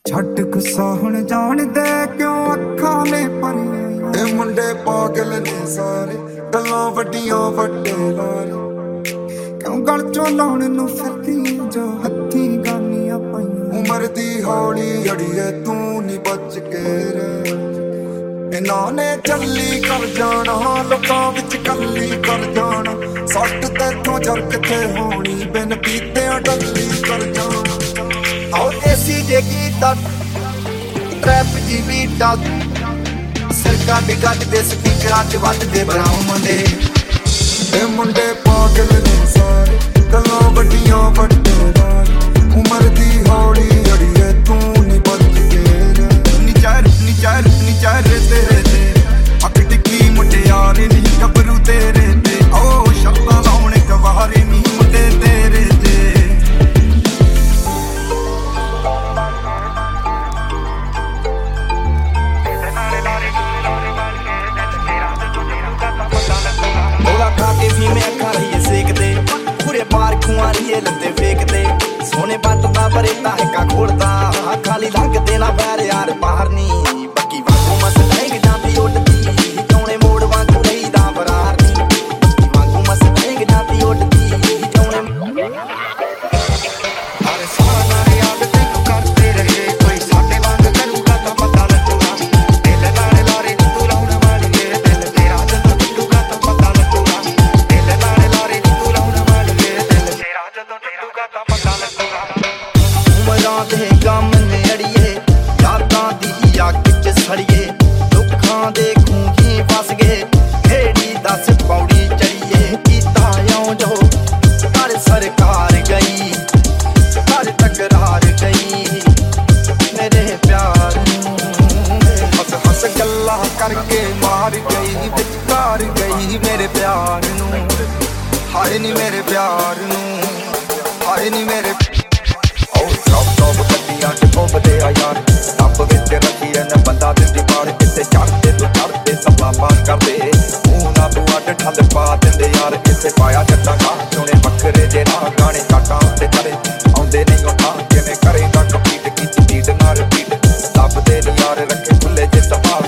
ਛੱਡ ਗੁੱਸਾ ਹੁਣ ਜਾਣਦੇ ਕਿਉਂ ਅੱਖਾਂ ਨੇ ਭਰੀਆਂ। ਇਹ ਮੁੰਡੇ ਪਾਗਲ ਨੇ ਸਾਰੇ, ਗੱਲਾਂ ਵੱਡੀਆਂ ਵੱਡੇ ਲਾਰੇ। ਕਿਉਂ ਗਲ ਚੋਂ ਲਾਉਣ ਨੂੰ ਫਿਰਦੀ ਜੋ ਹੱਥੀਂ ਗਾਨੀਆਂ ਪਾਈਆਂ। ਉਮਰ ਦੀ ਹੌਲੀ ਅੜੀਏ ਤੂੰ ਨੀ ਬਚ ਕੇ ਰਹਿ। ਇਹਨਾਂ ਨੇ ਚੱਲੀ ਕਰ ਜਾਣਾ, ਲੋਕਾਂ ਵਿੱਚ ਕੱਲੀ ਕਰ ਜਾਣਾ। ਸੱਟ ਤੇਥੋਂ ਜਰ ਕਿੱਥੇ ਹੋਣੀ, ਬਿਨ ਪੀਤਿਆਂ ਡੱਲੀ ਕਰ ਜਾਣਾ। ਆਓ ਦੇਸੀ ਜੇ ਗੀਤਾਂ ਟਰੈਪ ਜੀ ਬੀਟਾਂ, ਸਰਕਾਰ ਦੇ ਗੱਡ ਦੇ ਸਪੀਕਰਾਂ 'ਚ ਵੱਜਦੇ ਬਰਾਉ ਮੁੰਡੇ। ਇਹ ਮੁੰਡੇ ਪਾਗਲ ਨੇ ਸਾਰੇ, ਗੱਲਾਂ ਵੱਡੀਆਂ ਵੱਡੇ ਲਾਰੇ। ਉਮਰ ਦੀ ਹੌਲੀ ਅੜੀਏ ਤੂੰ ਨੀ ਬਚ ਕੇ ਰਹਿ। ਨਿਚਾਰ ਤੇਰੇ ਤੇ ਅੱਖ ਟਿੱਕੀ ਮੁਟਿਆਰੇ ਨੀ ਗੱਭਰੂ ਤੇਰੇ ਤੇ। ਓ ਸ਼ਬਦਾਂ ਲਾਉਣੇ ਗਵਾਰੇ ਨੀ ਮੁੰਡੇ ਤੇਰੇ ਤੇ। ਬੋਲਾ ਖਾ ਕੇ ਵੀ ਮੈਂ ਅੱਖਾਂ ਰਹੀਏ ਸੇਕਦੇ, ਪੂਰੇ ਬਾਰ ਖੂਆਂ ਰਹੀਏ ਲੱਤੇ ਫੇਕਦੇ। ਸੋਨੇ ਬੱਟ ਦਾ ਬਰੇਤਾ ਹੈਕਾ ਖੋਲਦਾ, ਖਾਲੀ ਲੰਘਦੇ ਨਾ ਬੈਰ ਯਾਰ ਬਾਹਰ ਨੀ। ਬੱਕੀ ਵਾਂਗੂ ਮਸਟੈਂਗ ਜਾਂਦੀ ਉੱਡਦੀ, ਚੌਣੇ ਮੋੜ ਵਾਂਗੂ ਰਹੀਦਾ ਬਰਾਰ ਨੀ। ਬੱਕੀ ਵਾਂਗੂ ਮਸਟੈਂਗ ਜਾਂਦੀ ਉੱਡਦੀ, ਚੌਣੇ ਹਰ ਸਾਲ ਯਾਦ ਤੈਨੂੰ ਕਰਦੇ ਰਹੇ, ਕੋਈ ਸਾਡੇ ਵਾਂਗ ਕਰੂਗਾ ਤਾਂ ਪਤਾ ਲੱਗੂਗਾ। ਦਿਲ ਨਾਲ ਲਾਰੇ ਤੂੰ ਲਾਉਣ ਵਾਲੀਏ, ਦਿਲ ਤੇਰਾ ਜਦੋਂ ਟੁੱਟੂਗਾ ਤਾਂ ਪਤਾ ਲੱਗੂਗਾ। ਦਿਲ ਨਾਲ ਲਾਰੇ ਤੂੰ ਲਾਉਣ ਵਾਲੀਏ, ਦਿਲ ਤੇਰਾ ਜਦੋਂ ਟੁੱਟੂਗਾ ਤਾਂ ਪਤਾ ਲੱਗੂਗਾ। ਉਮਰਾਂ ਦੇ ਗਮ ਨੇ ਅੜੀਏ, ਯਾਦਾਂ ਦੀ ਅੱਗ 'ਚ ਸੜੀਏ। ਦੁੱਖਾਂ ਦੇ ਖੂਹੀ ਫਸ ਗਏ, ਕਿਹੜੀ ਦੱਸ ਪੌੜੀ ਚੜੀਏ। ਕੀਤਾ ਇਉਂ ਜੋ ਕਰ ਸਰਕਾਰ ਗਈ, ਕਰ ਟਕਰਾਰ ਗਈ ਮੇਰੇ ਪਿਆਰ ਨੂੰ। ਹੱਸ ਹੱਸ ਗੱਲਾਂ ਕਰਕੇ ਮਾਰ ਗਈ, ਵਿਚਕਾਰ ਗਈ ਮੇਰੇ ਪਿਆਰ ਨੂੰ। ਹਾਏ ਨੀ ਮੇਰੇ ਪਿਆਰ ਨੂੰ, ਹਾਏ ਨੀ ਮੇਰੇ। ਸਭ ਗੱਡੀਆਂ 'ਚ ਘੁੰਮਦੇ ਆ ਯਾਰ, ਰੱਬ ਵਿੱਚ ਰੱਖੀ ਐ ਨਾ ਬੰਦਾ ਦਿੰਦੀ ਪਾੜ। ਕਿਤੇ ਚੜਦੇ ਤੂੰ ਚੜਦੇ ਸਭਾ ਪਾਰ ਕਰਦੇ, ਮੂੰਹ ਨਾ ਤੂੰ ਅੱਡ ਠੱਲ ਪਾ ਦਿੰਦੇ ਯਾਰ। ਕਿਸੇ ਪਾਇਆ ਜੱਟਾਂ ਦਾ ਚੋਣੇ ਵੱਖਰੇ ਜੇ ਰਾਹ, ਗਾਣੇ ਕਾਟਾਂ ਉੱਤੇ ਚੜੇ ਆਉਂਦੇ ਨਹੀਂ ਉਠਾ। ਕਿਵੇਂ ਕਰੇਗਾ ਕੰਪੀਟ ਕੀਤੀ ਬੀਟ ਨਾਲ ਰਿਪੀਟ, ਲੱਭਦੇ ਨੀ ਯਾਰ ਰੱਖੇ ਖੁੱਲੇ ਜੇ ਸਵਾਲ।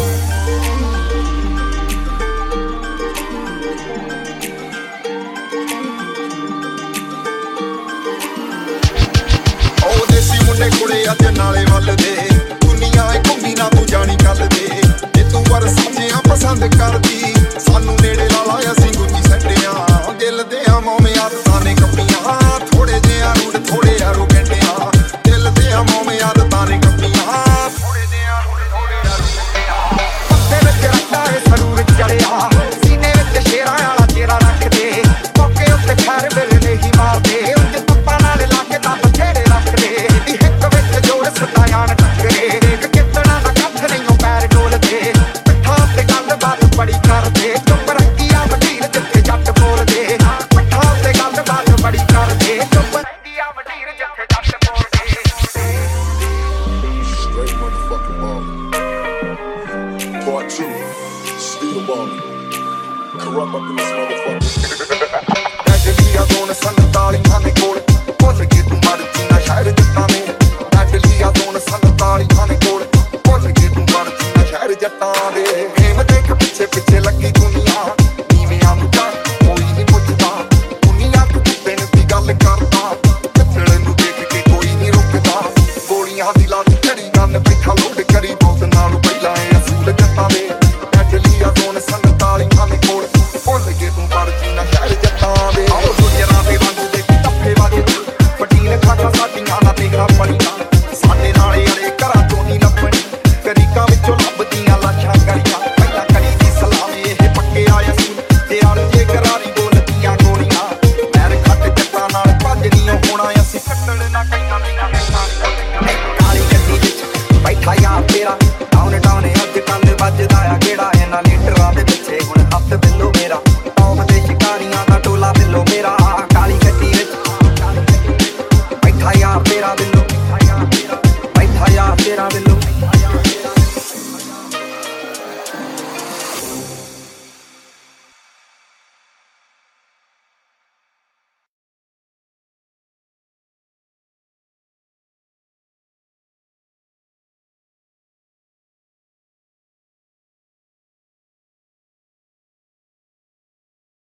ਮੁੰਡੇ ਕੁੜੇ ਅੱਜ ਨਾਲੇ ਵੱਲ ਦੇ, ਦੁਨੀਆ ਏ ਘੁੰਮੀ ਨਾ ਤੂੰ ਜਾਣੀ ਗੱਲ ਦੇ। ਜੇ ਤੂੰ ਪਰ ਸੱਚਿਆਂ ਪਸੰਦ ਕਰਦੀ, ਸਾਨੂੰ ਨੇੜੇ ਲਾ ਲਾ ਅਸੀਂ ਗੁੱਜੀ ਸੱਟਿਆਂ। ਦਿਲ ਦੇ ਆ ਮੋਮੇ ਆਦਤਾਂ ਨੇ ਕੱਪੀਆਂ, ਥੋੜੇ ਜਿਹਾ ਰੂਟ ਥੋੜੇ ਆਰੋ ਘੰਟਿਆਂ। ਦਿਲ ਦੇ ਆ ਮੋਮੇ ਆਦਤਾਂ ਨੇ ਕੱਪੀਆਂ, ਥੋੜੇ ਜਿਹਾ ਰੂਟ ਥੋੜੇ ਆਰੋ ਘੰਟਿਆਂ। ਪੱਤੇ ਵਿੱਚ ਰੱਖਦਾ ਏ ਸਰੂਰ ਚੜਿਆ, ਸੀਨੇ ਵਿੱਚ ਸ਼ੇਰਾਂ ਵਾਲਾ ਚਿਹਰਾ ਰੱਖਦੇ। ਮੌਕੇ ਉੱਤੇ ਖੈਰ ਵੇਲੇ ਹੀ ਮਾਰਦੇ, ਉੱਚ ਧੁੱਪਾਂ ਨਾਲ ਲਾ ਕੇ ਤਾਂ ਬਥੇਰੇ ਰੱਖਦੇ। ਸਤਾਇਆਨ ਟੱਕਰੇ ਕਿਤਨਾ ਦਾ ਕੱਥ ਨਹੀਂ ਉਹ ਪੈਰ ਡੋਲਦੇ। ਪਿੱਠਾਂ ਤੇ ਗੱਲਬਾਤ ਬੜੀ ਕਰਦੇ, ਚੁੱਪ ਰੱਖੀਆਂ ਵਡੀਰ ਜਿੱਥੇ ਜੱਟ ਬੋਲਦੇ। ਪਿੱਠਾਂ ਤੇ ਗੱਲਬਾਤ ਬੜੀ ਕਰਦੇ, ਚੁੱਪ ਰੱਖੀਆਂ ਵਡੀਰ ਜਿੱਥੇ ਜੱਟ ਬੋਲਦੇ। Straight motherfucking ball. Part 2, Steel Ball. Corrupt up in this motherfucker. ਡੈਡਲੀਆ ਦੋਨ 47 ਦੇ ਕੋਲ, ਭੁੱਲ ਕੇ ਤੂੰ ਮਰਦੀ ਨਾ ਸ਼ਾਇਰ ਜੱਟਾਂ ਨੇ। ਡੈਡਲੀਆ ਦੋਨ 47 ਦੇ ਕੋਲ, ਭੁੱਲ ਕੇ ਤੂੰ ਮਰਦੀ ਨਾ ਸ਼ਾਇਰ ਜੱਟਾਂ ਦੇ। ਫੇਮ ਦੇਖ ਪਿੱਛੇ ਪਿੱਛੇ ਲੱਗੀ ਦੁਨੀਆ, ਨੀਵਿਆਂ ਨੂੰ ਤਾਂ ਕੋਈ ਨਹੀਂ ਪੁੱਛਦਾ। ਦੁਨੀਆ ਤੂੰ ਪਿੰਡ ਦੀ ਗੱਲ ਕਰਦਾ, ਕਿੱਥੇ ਨੂੰ ਦੇਖ ਕੇ ਕੋਈ ਨਹੀਂ ਰੁਕਦਾ। ਗੋਲੀਆਂ ਦੀ ਲਾਠੀ ਚੜੀ ਗੰਨ ਬੈਠਾ